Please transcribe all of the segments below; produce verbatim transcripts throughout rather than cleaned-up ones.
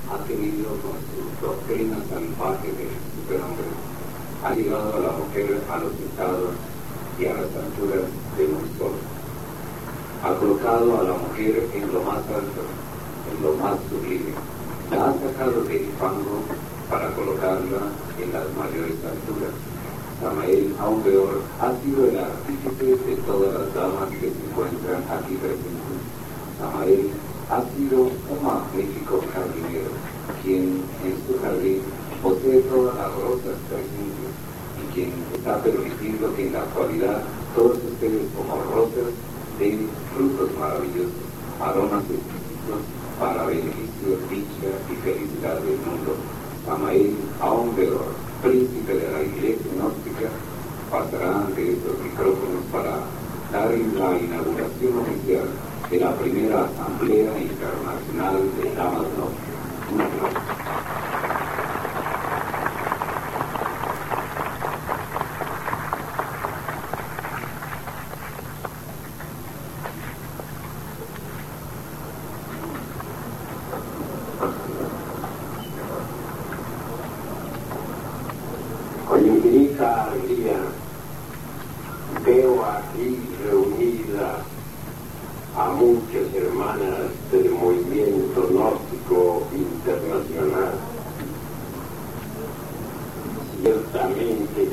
ha tenido con su doctrina salvaje del superhombre, ha llevado a la mujer a los estados y a las alturas de un sol. Ha colocado a la mujer en lo más alto, en lo más sublime. La ha sacado del fango para colocarla en las mayores alturas. Samael, aún peor, ha sido el artífice de todas las damas que se encuentran aquí presentes. Samael ha sido un magnífico jardinero, quien en su jardín posee todas las rosas presentes y quien está permitiendo que en la actualidad todos ustedes como rosas den frutos maravillosos, aromas exquisitos para beneficio, dicha y felicidad del mundo. Samael, aún peor, príncipe de la iglesia gnóstica, pasará ante estos micrófonos para dar la inauguración oficial de la primera Asamblea Internacional de Damas Gnósticas. Un aplauso. Con infinita alegría veo aquí reunidas a muchas hermanas del movimiento gnóstico internacional. Ciertamente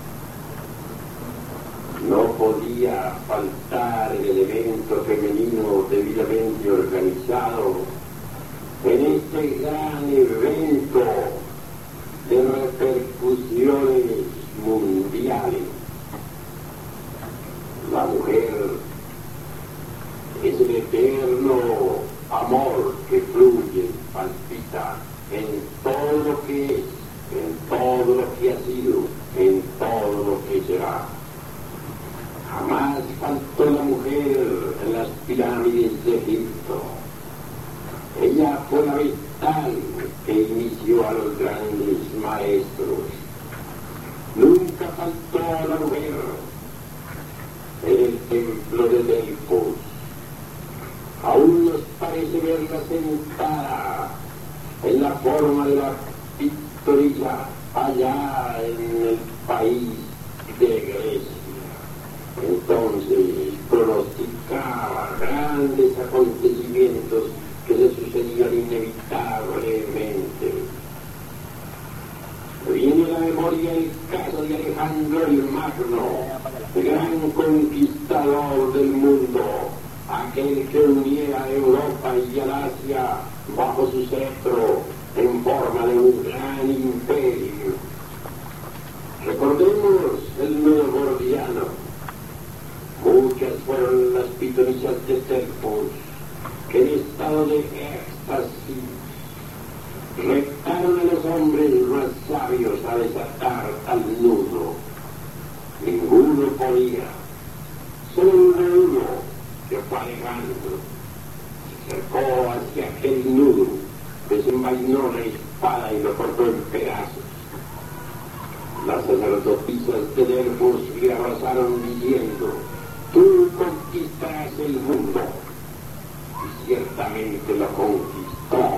no podía faltar el elemento femenino debidamente organizado en este gran evento de repercusiones mundiales. La mujer es el eterno amor que fluye, palpita en todo lo que es, en todo lo que ha sido, en todo lo que será. Jamás faltó la mujer en las pirámides de Egipto. Ella fue la vital que inició a los grandes maestros. Nunca faltó la mujer en el templo de Delfos. Aún nos parece verla sentada en la forma de la pictoría allá en el país de Grecia. Entonces pronosticaba grandes acontecimientos que se sucedían inevitablemente. Me viene a la memoria el caso de Alejandro el Magno, el gran conquistador del mundo, aquel que unía a Europa y al Asia bajo su cetro en forma de un gran imperio. Recordemos el nudo gordiano. Muchas fueron las pitonisas de Delfos que en estado de éxtasis retaron a los hombres más sabios a desatar tal nudo. Ninguno podía. Solo uno que fue Alejandro se acercó hacia aquel nudo, desenvainó la espada y lo cortó en pedazos. Las sacerdotisas de Delfos le abrazaron diciendo: tú conquistarás el mundo. Y ciertamente lo conquistó.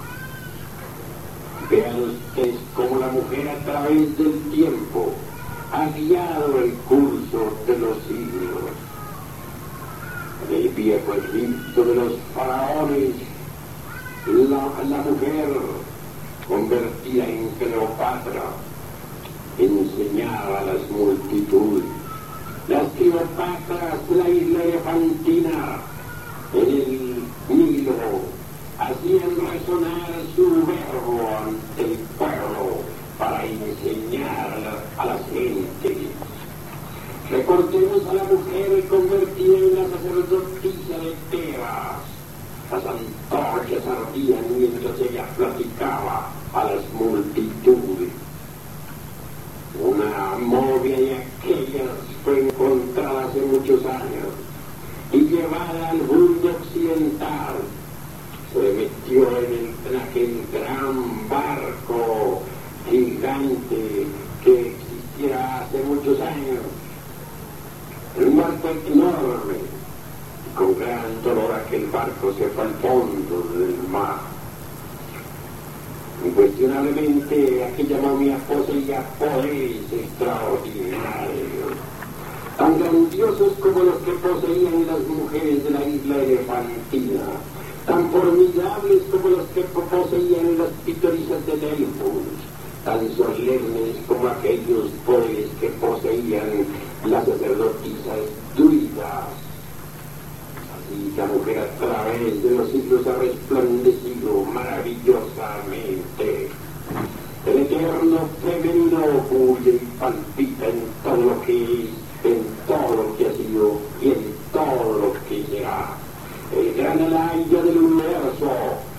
Vean ustedes cómo la mujer a través del tiempo ha guiado el curso de los siglos. En el viejo Egipto de los faraones, la, la mujer convertida en Cleopatra enseñaba a las multitudes. Las Cleopatras de la isla elefantina en el Nilo hacían resonar su verbo ante el pueblo para enseñar a la gente. Recordemos a la mujer convertida en la sacerdotisa de Tebas. Las antorchas ardían mientras ella platicaba a las multitudes. Una momia de aquellas fue encontrada hace muchos años y llevada al mundo occidental. Se metió en, el, en aquel gran barco gigante que existiera hace muchos años. Un barco enorme, y con gran dolor aquel barco se fue al fondo del mar. Indudablemente aquella momia poseía poderes extraordinarios, tan grandiosos como los que poseían las mujeres de la isla elefantina, tan formidables como los que poseían las pitonisas de Delfos, tan solemnes como aquellos poderes que poseían las sacerdotisas druidas. Así la mujer a través de los siglos ha resplandecido maravillosamente. El eterno femenino bulle y palpita en todo lo que es, en todo lo que ha sido y en todo lo que será. El gran alaya del universo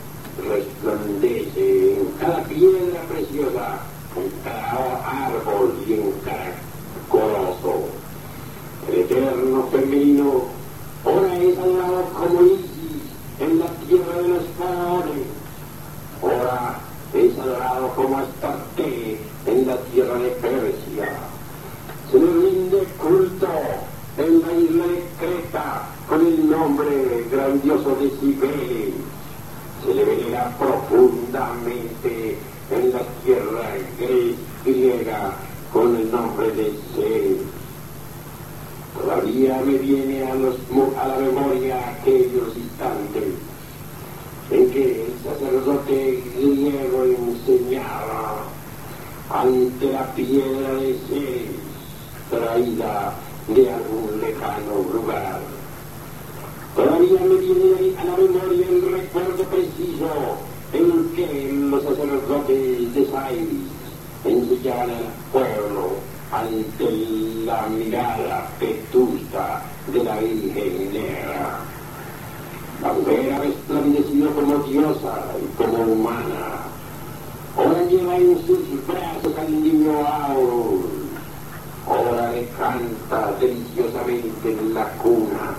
resplandece en cada piedra preciosa, en cada árbol y en cada coloso. El eterno femenino ahora es adorado como Isis en la tierra de los faraones, ahora es adorado como Astarte en la tierra de Persia. Se le rinde culto en la isla de Creta con el nombre grandioso de Cibeles. Se le venera profundamente en la tierra griega con el nombre de Zeus. Todavía me viene a, los, a la memoria aquellos instantes en que el sacerdote griego enseñaba ante la piedra de Zeus traída de algún lejano lugar. Todavía me viene a la memoria el recuerdo preciso en que los sacerdotes de Sais enseñaban al pueblo ante la mirada vetusta de la Virgen Negra. La mujer ha resplandecido como diosa y como humana. Ahora lleva en sus brazos al niño Aur. Ahora le canta deliciosamente en la cuna,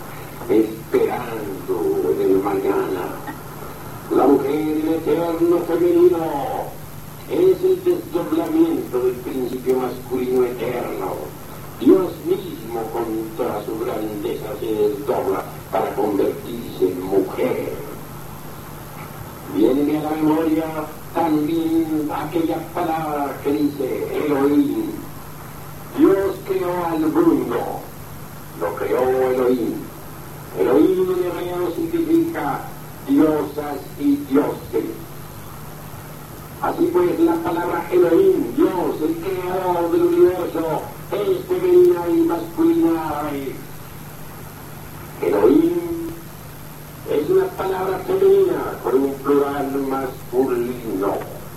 esperando en el mañana. La mujer del eterno femenino es el desdoblamiento del principio masculino eterno. Dios mismo con toda su grandeza se desdobla para convertirse en mujer. Viene a la memoria también aquella palabra que dice Elohim. Dios creó al mundo, lo creó Elohim. Elohim en hebreo significa diosas y dioses. Así pues, la palabra Elohim, Dios, el creador del universo, es femenina y masculina a la vez. Elohim es una palabra femenina con un plural masculino.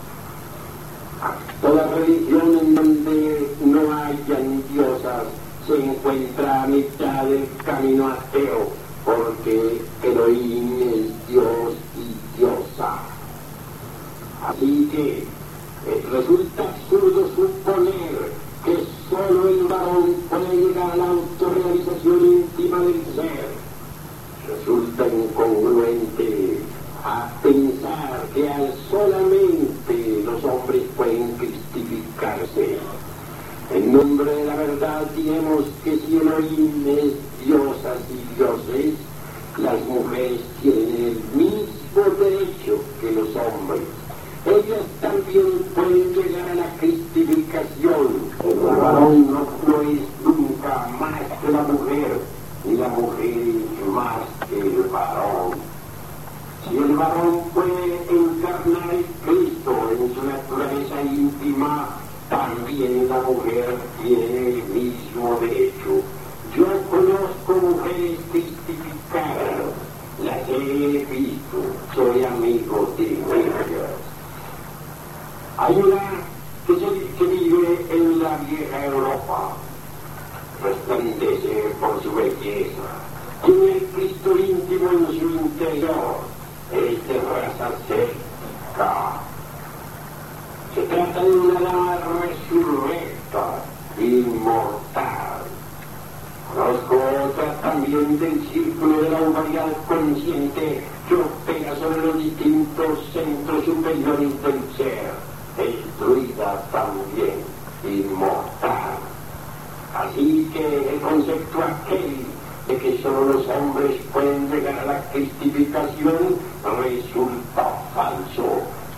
Toda religión en donde no hayan diosas se encuentra a mitad del camino ateo, porque Elohim es Dios y diosa. Así que eh, resulta absurdo suponer que solo el varón puede llegar a la autorrealización íntima del ser. Resulta incongruente a pensar que al solamente los hombres pueden cristificarse. En nombre de la verdad diremos que si Elohim es diosas y dioses, las mujeres tienen el mismo derecho que los hombres. Ellas también pueden llegar a la cristificación. El varón no, no es nunca más que la mujer, ni la mujer es más que el varón. Si el varón puede encarnar el Cristo en su naturaleza íntima, también la mujer tiene el mismo derecho. Yo conozco mujeres cristificadas, las he visto, soy amigo de ellas. Hay una que, se, que vive en la vieja Europa, resplandece por su belleza, tiene el Cristo íntimo en su interior, es de raza celta. Se trata de una dama resurrecta, inmortal. Conozco otra también del círculo de la humanidad consciente que opera sobre los distintos centros superiores del ser. Es druida también, inmortal. Así que el concepto aquel de que solo los hombres pueden llegar a la cristificación resulta falso, porque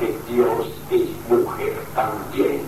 que Dios es mujer también.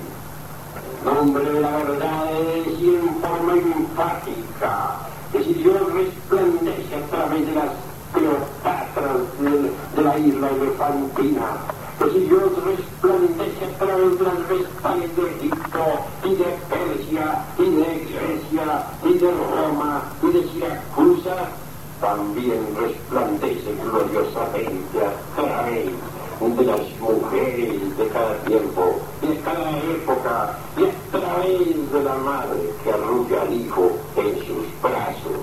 El nombre de la verdad es decir en forma enfática que si Dios resplandece a través de las Cleopatras de, de la isla elefantina, que si Dios resplandece a través de las vestales de Egipto y de Persia y de Grecia y de Roma y de Siracusa, también resplandece gloriosamente a través de las mujeres de cada tiempo, de cada época, y a través de la madre que arrulla al hijo en sus brazos.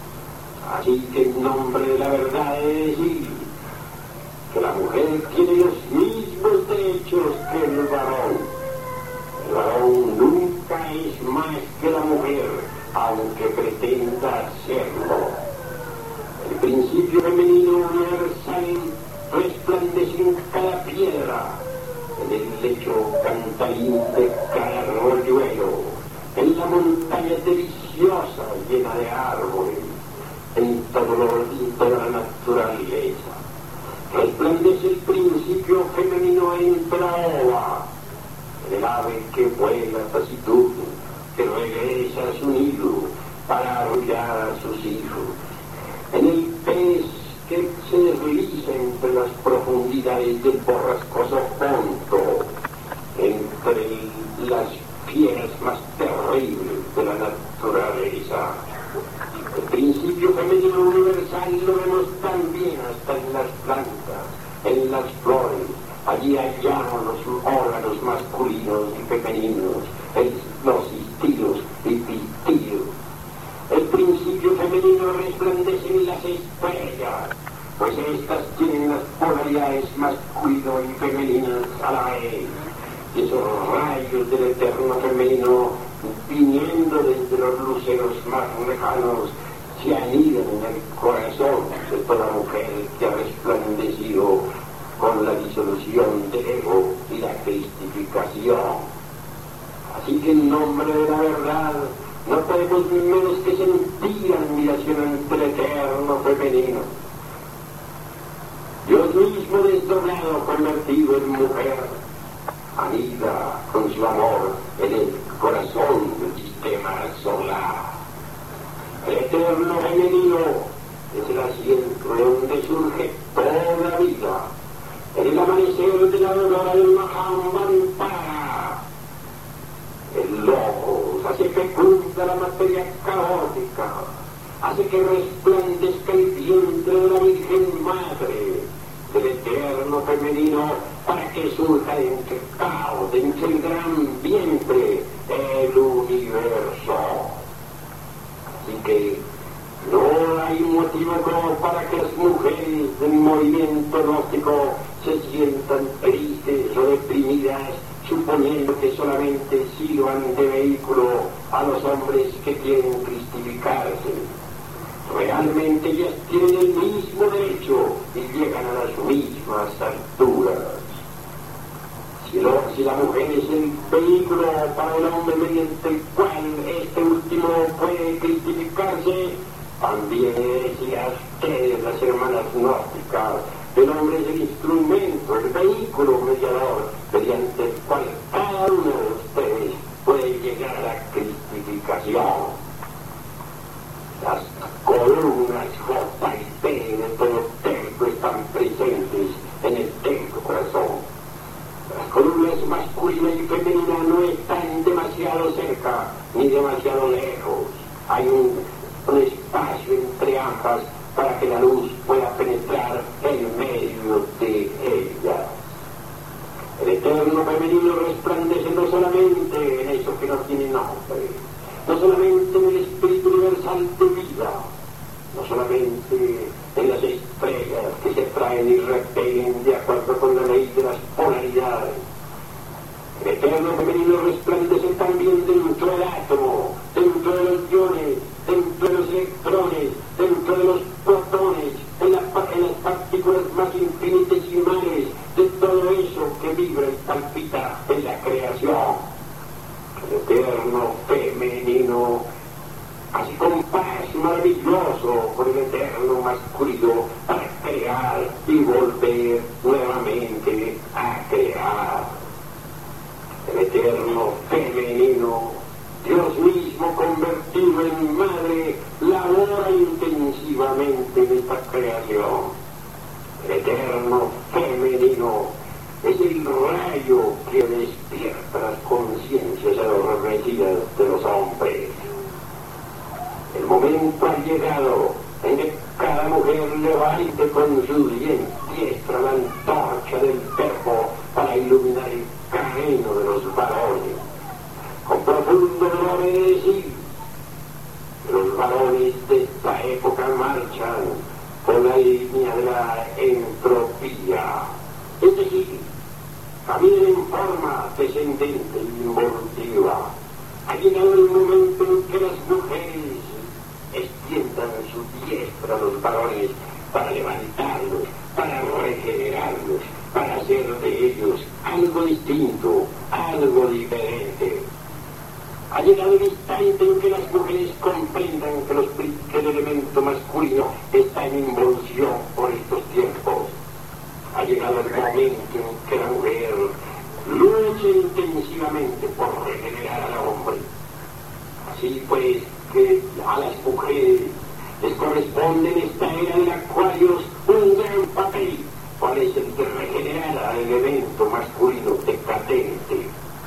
Así que en nombre de la verdad es decir que la mujer tiene los mismos derechos que el varón. El varón nunca es más que la mujer, aunque pretenda serlo. El principio femenino universal resplandece en cada piedra, en el lecho cantarín de cada arroyuelo, en la montaña deliciosa llena de árboles, en todo lo, en toda la naturaleza. Resplandece el principio femenino en Traoba, en el ave que vuela taciturno, que regresa a su nido para arrullar a sus hijos, en el pez que se desliza entre las profundidades del borrascoso fondo, entre las fieras más terribles de la naturaleza. El principio femenino universal lo vemos también hasta en las plantas, en las flores. Allí hallamos los órganos masculinos y femeninos, el, los estilos y pistilos. El principio femenino resplandece en las estrellas, pues estas tienen las polaridades masculino y femeninas a la vez. Y esos rayos del eterno femenino, viniendo desde los luceros más lejanos, se anidan en el corazón de toda mujer que ha resplandecido con la disolución del ego y la cristificación. Así que en nombre de la verdad no podemos menos que sentir admiración ante el eterno femenino. Dios mismo desdoblado, convertido en mujer, anida con su amor en el corazón del sistema solar. El eterno femenino es el asiento de donde surge toda la vida. En el amanecer de la aurora del Mahamantara, el logos hace fecunda la materia caótica, hace que resplandezca el vientre de la Virgen Madre, del eterno femenino, para que surja entre el caos, entre el gran vientre, el universo. Así que no hay motivo como para que las mujeres del movimiento gnóstico se sientan tristes o deprimidas, suponiendo que solamente sirvan de vehículo a los hombres que quieren cristificarse. Realmente ellas tienen el mismo derecho y llegan a las mismas alturas. Si, lo, si la mujer es el vehículo para el hombre mediante el cual este último puede cristificarse, también decía a ustedes, las hermanas gnósticas, el hombre es el instrumento, el vehículo mediador, mediante el cual cada uno de ustedes puede llegar a la cristificación. Las columnas J y P de todo el templo están presentes en el templo corazón. Las columnas masculina y femenina no están demasiado cerca ni demasiado lejos. Hay un, un espacio entre ambas para que la luz pueda penetrar en medio de ellas. El eterno femenino resplandece no solamente en eso que no tiene nombre, no solamente en el espíritu universal de vida, no solamente en las estrellas que se traen y repelen de acuerdo con la ley de las polaridades. El eterno femenino resplandece también dentro del átomo, dentro de los iones, dentro de los electrones, dentro de los protones, en, la, en las partículas más infinitesimales de todo eso que vibra y palpita en la creación. El eterno femenino, así con paz maravilloso por el eterno masculino, para crear y volver volver nuevamente a crear. El eterno femenino, Dios mismo convertido en madre, labora intensivamente en esta creación. El eterno femenino es el rayo que despierta las conciencias adormecidas de los hombres. El momento ha llegado en que cada mujer levante con su diestra la antorcha del verbo para iluminar el camino de los varones. Con profundo dolor he de decir, los varones de esta época marchan por la línea de la entropía, es decir, caminan en forma descendente y involutiva. Ha llegado el momento en que las mujeres extiendan su diestra a los varones para levantarlos, para regenerarlos, para hacer de ellos algo distinto, algo diferente. Ha llegado el instante en que las mujeres comprendan que, los, que el elemento masculino está en involución por estos tiempos. Ha llegado el momento en que la mujer luche intensivamente por regenerar al hombre. Así pues, que a las mujeres les corresponde en esta era del Acuarios un gran papel, cual es el de regenerar al elemento masculino decadente.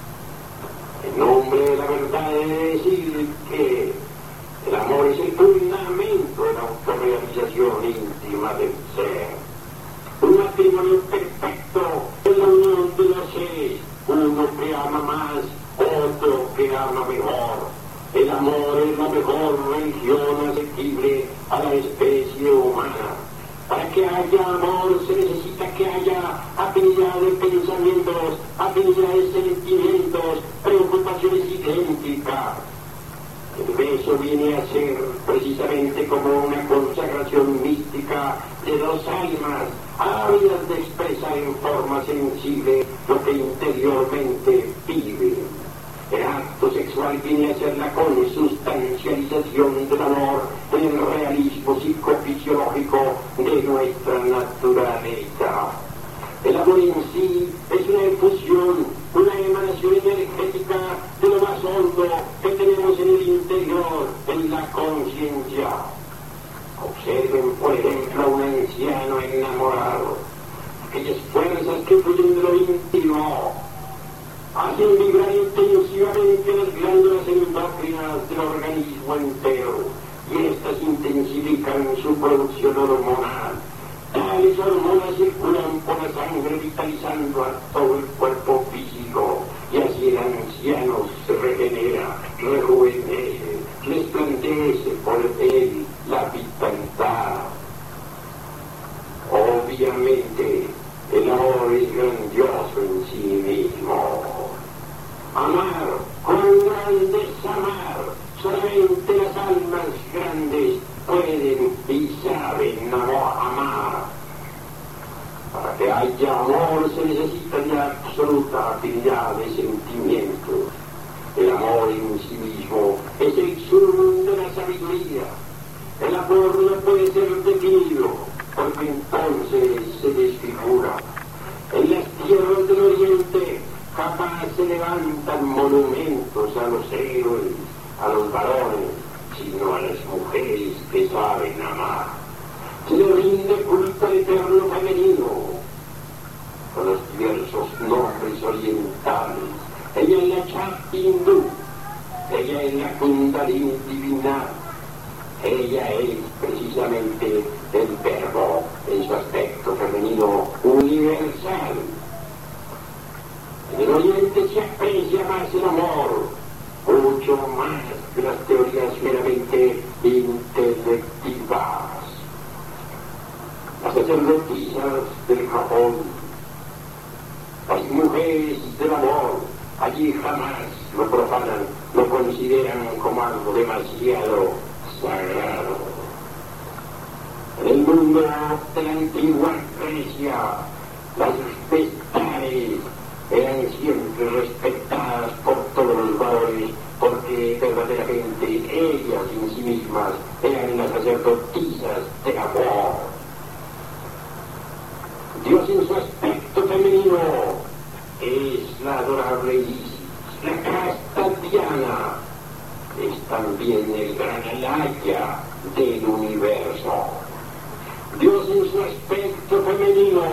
En nombre de la verdad he de decir que el amor es el fundamento de la autorrealización íntima del ser. Un matrimonio perfecto es la unión de los seres, uno que ama más, otro que ama mejor. El amor es la mejor religión asequible a la especie humana. Para que haya amor se necesita que haya afinidad de pensamientos, afinidad de sentimientos, preocupaciones idénticas. El beso viene a ser precisamente como una consagración mística de dos almas, ávidas de expresar en forma sensible lo que interiormente viven. El acto sexual viene a ser la consustancialización del amor en el realismo psicofisiológico de nuestra naturaleza. El amor en sí es una efusión, una emanación energética de lo más hondo que tenemos en el interior, en la conciencia. Observen, por ejemplo, a un anciano enamorado. Aquellas fuerzas que fluyen de lo íntimo hacen vibrar intensivamente las glándulas endócrinas del organismo entero, y estas intensifican su producción hormonal. Tales hormonas circulan por la sangre, vitalizando a todo el cuerpo físico, y así el anciano se regenera, rejuvenece, resplandece por él la vitalidad. Obviamente, el amor es grandioso en sí mismo. Amar, cuán grande es amar. Solamente las almas grandes pueden y saben amar. Para que haya amor se necesita de absoluta afinidad de sentimientos. El amor en sí mismo es el sumum de la sabiduría. El amor no puede ser definido, porque entonces se desfigura. En las tierras del Oriente jamás se levantan monumentos a los héroes, a los varones, sino a las mujeres que saben amar. Se le rinde culto al eterno femenino, con los diversos nombres orientales. Ella es la Chakti hindú, ella es la Kundalini divina, ella es precisamente el verbo en su aspecto femenino universal. En el Oriente se aprecia más el amor, mucho más que las teorías meramente intelectivas. Las sacerdotisas del Japón, las mujeres del amor, allí jamás lo profanan, lo consideran como algo demasiado sagrado. En el mundo de la antigua Grecia, las vestales eran siempre respetadas por todos los varones, porque verdaderamente ellas en sí mismas eran las sacerdotisas del amor. Dios en su aspecto femenino es la adorable Isis, la casta Diana, es también el gran Alaya del universo. Dios en su aspecto femenino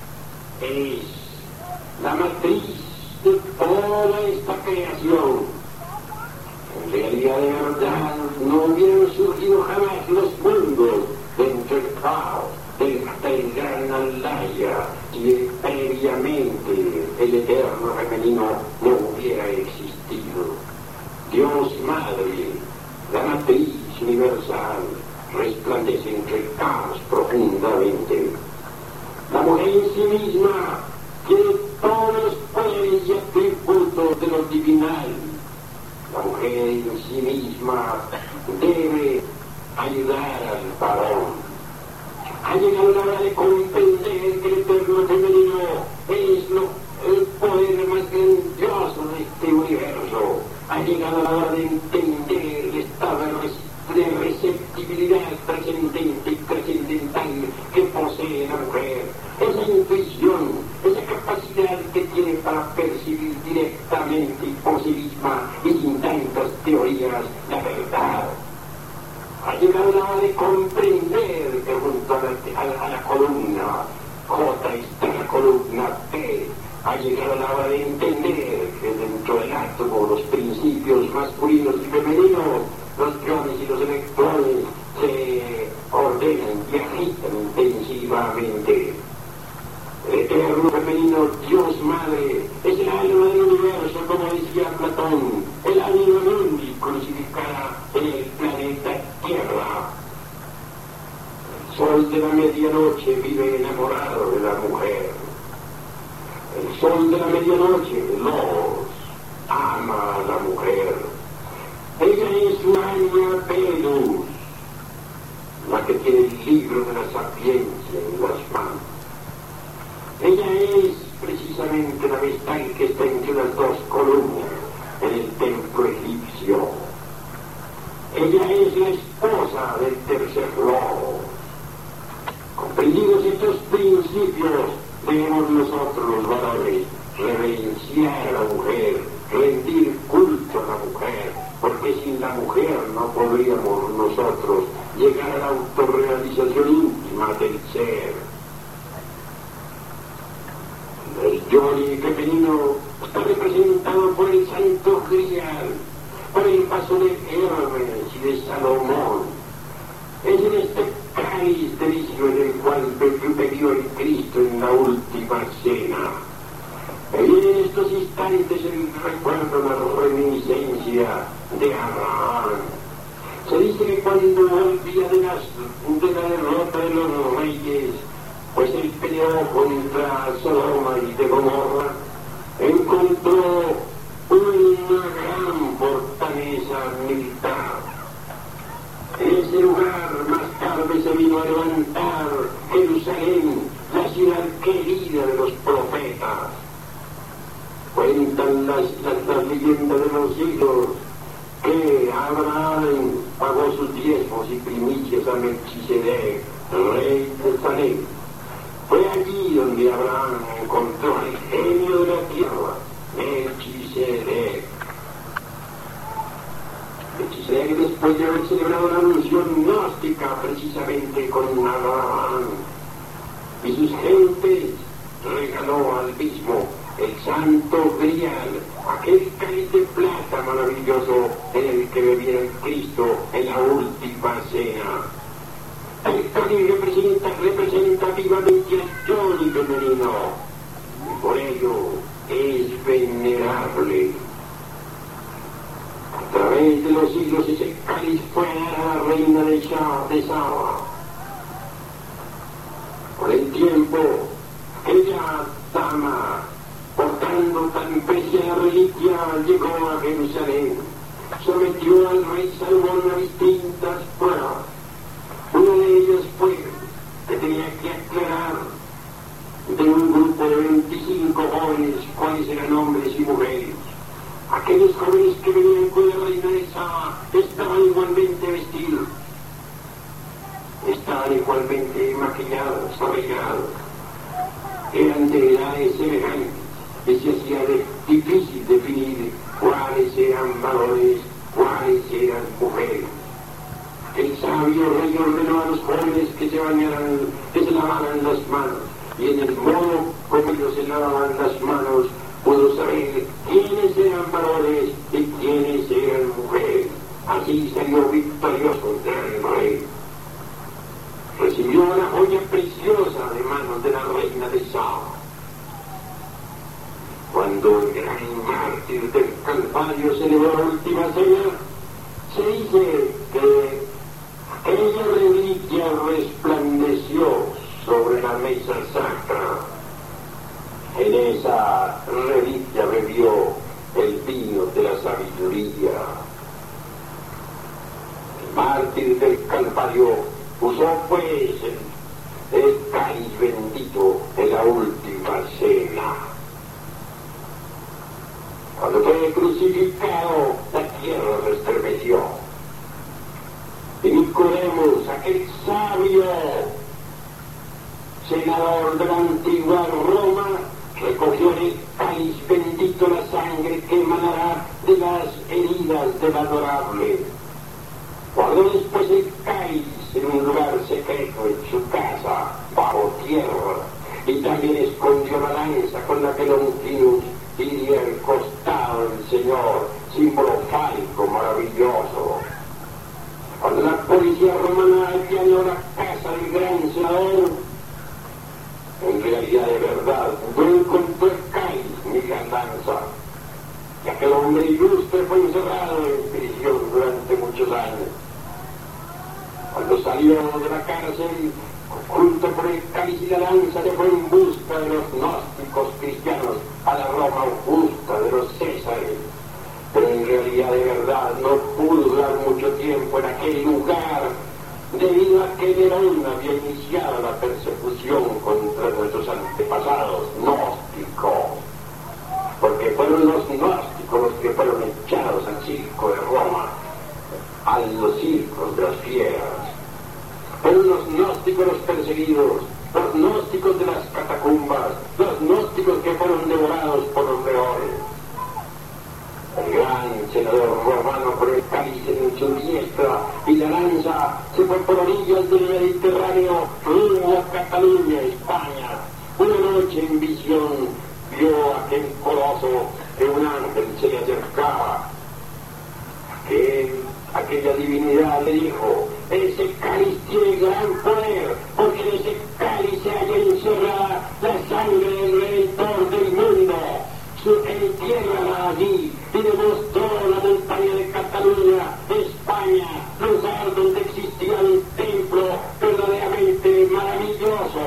es la matriz de toda esta creación. En realidad, de verdad, no hubieran surgido jamás los mundos dentro del caos del, del gran Alaya si previamente el eterno femenino no hubiera existido. Dios Madre, la matriz universal, resplandece entre el caos profundamente. La mujer en sí misma tiene todos los poderes y atributos de lo divinal. La mujer en sí misma debe ayudar al varón. Ha llegado la hora de comprender que el eterno femenino es lo, el poder más grandioso de este universo. Ha llegado la hora de entender el estado de receptibilidad trascendente y trascendental que posee la mujer. Esa intuición, esa capacidad que tiene para percibir directamente y por sí misma y sin tantas teorías la verdad. Ha llegado la hora de comprender que junto a la, a la, a la columna J está la columna P. Ha llegado la hora de entender que dentro del átomo los principios masculinos y femeninos, los iones y los electrones, se ordenan y agitan intensivamente. El eterno femenino, Dios Madre, es el alma del universo, como decía Platón, el ánima mundi crucificada en el planeta Tierra. El sol de la medianoche vive enamorado de la mujer. El sol de la medianoche, Logos, ama a la mujer. Ella es su alma Venus, la que tiene el libro de la sapiencia en las manos. Ella es precisamente la vestal que está entre las dos columnas en el templo egipcio. Ella es la esposa del tercer lobo. Comprendidos estos principios, debemos nosotros los varones reverenciar a la mujer, rendir culto a la mujer, porque sin la mujer no podríamos nosotros llegar a la autorrealización íntima del ser. El yoni femenino está representado por el santo grial, por el vaso de Hermes y de Salomón. Es en este cáliz de vicio en el cual bebió el Cristo en la última cena. Y en estos instantes el recuerdo, la reminiscencia de Abraham. Se dice que cuando volvía de, las, de la derrota de los reyes, pues él peleó contra Sodoma y de Gomorra, encontró una gran fortaleza militar. En ese lugar más tarde se vino a levantar Jerusalén, la ciudad querida de los profetas. Cuentan las, las, las leyendas de los siglos que Abraham pagó sus diezmos y primicias a Melquisedec, rey de Salem. Fue allí donde Abraham encontró el genio de la tierra, Melquisedec. Melquisedec, después de haber celebrado la unción gnóstica precisamente con Abraham y sus gentes, regaló al mismo el santo grial, aquel cáliz de plata maravilloso en el que bebía el Cristo en la última cena. El cáliz representa, representa vivamente al yoni femenino, y por ello es venerable. A través de los siglos ese cáliz fue a la reina de Saba. Con el tiempo, aquella dama, portando tan preciada reliquia, llegó a Jerusalén, sometió al rey Salomón a distintas pruebas. Una de ellas fue que tenía que aclarar de un grupo de veinticinco jóvenes cuáles eran hombres y mujeres. Aquellos jóvenes que venían con la reina de Saba estaban igualmente vestidos, estaban igualmente maquillados, arreglados. eran de edades semejantes y se hacía de, difícil definir cuáles eran varones, cuáles eran mujeres. El sabio rey ordenó a los jóvenes que se bañaran, que se lavaran las manos, y en el modo como ellos se lavaban las manos pudo saber quiénes eran varones y quiénes eran mujeres. Así salió victorioso el gran rey. Recibió una joya preciosa de manos de la reina de Saba. Cuando el gran mártir del Calvario celebró la última cena, se dice que aquella reliquia resplandeció sobre la mesa sacra. En esa reliquia bebió el vino de la sabiduría. El mártir del Calvario usó pues el, el cáliz bendito en la última cena. Cuando fue crucificado, la tierra se estremeció. Y Nicodemo, aquel sabio senador de la antigua Roma, recogió en el cáliz bendito la sangre que emanará de las heridas del adorable. Guardó después el cáliz en un lugar secreto en su casa, bajo tierra, y también escondió la lanza con la que Longinus iría al costado del Señor, símbolo fálico maravilloso. Cuando la policía romana allanó la casa del gran senador, en realidad de verdad no encontró el cáliz ni la lanza, ya que el hombre ilustre fue encerrado en prisión durante muchos años. Cuando salió de la cárcel, junto por el cáliz y la lanza, se fue en busca de los gnósticos cristianos a la Roma justa de los Césares. Pero en realidad de verdad no pudo durar mucho tiempo en aquel lugar, debido a que Nerón había iniciado la persecución contra nuestros antepasados gnósticos, porque fueron los gnósticos los que fueron echados al circo de Roma, a los circos de las fieras. Fueron los gnósticos los perseguidos, los gnósticos de las catacumbas, los gnósticos que fueron devorados por los leones. El gran senador romano con el cáliz en su diestra y la lanza se fue por orillas del Mediterráneo rumbo a Cataluña, España. Una noche en visión vio aquel coloso que un ángel se le acercaba. Aquel, aquella divinidad le dijo: ese cáliz tiene gran poder, porque en ese cáliz se halla encerrada la sangre del Redentor del mundo. Entiérrala allí, y demostró la montaña de Cataluña, España, lugar donde existía un templo verdaderamente maravilloso.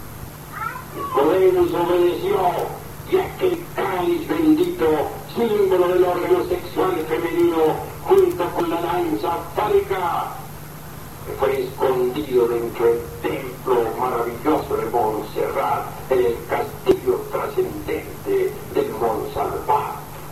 Nicodemus obedeció, y aquel cáliz bendito, símbolo del órgano sexual femenino, junto con la lanza fálica, fue escondido dentro del templo maravilloso de Montserrat, en el castillo trascendente del Montsalvat.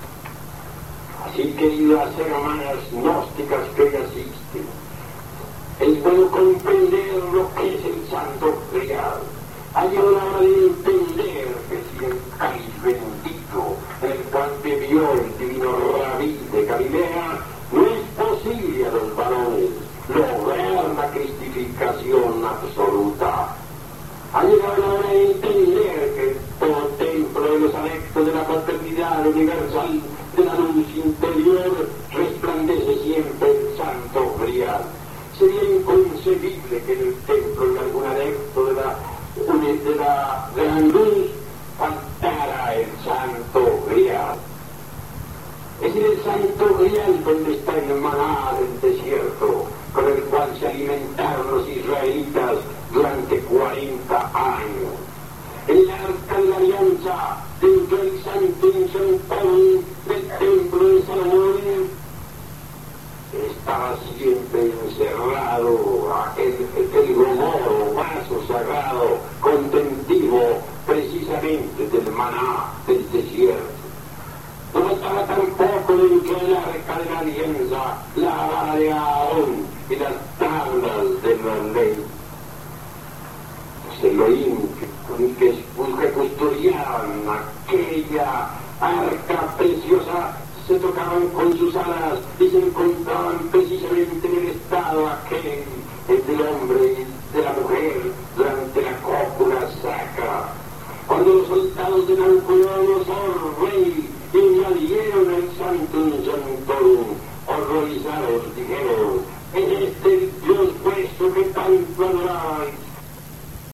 Así, queridas hermanas gnósticas que hoy asisten, es bueno comprender lo que es el Santo Grial. Ha llegado la hora de entender que si el cáliz bendito en el cual bebió el divino Rabí de Galilea, no es posible a los varones lograr la cristificación absoluta. Ha llegado la hora de entender que todo templo de los adeptos de la fraternidad universal de la luz interior resplandece siempre el Santo Grial. Sería inconcebible que en el templo de algún adepto de la, de la gran luz faltara el Santo Grial. Es en el Santo Grial donde está el maná del desierto, con el cual se alimentaron los israelitas durante cuarenta años. El arca de la alianza, dentro del santo incensario del templo de Salomón, estaba siempre encerrado aquel, aquel gomoro, vaso sagrado, contentivo precisamente del maná del desierto. No estaba tampoco dentro del arca de la alianza la vara de Aarón y las tablas de la ley. Pues Elohim, que, que, que custodiaba acariciaban aquella arca preciosa, se tocaban con sus alas y se encontraban precisamente en el estado aquel, el del hombre y de la mujer, durante la cópula sacra. Cuando los soldados de Nabucodonosor, rey, invadieron el Sanctum Sanctorum, horrorizados dijeron: es este el Dios vuestro que tanto adoráis.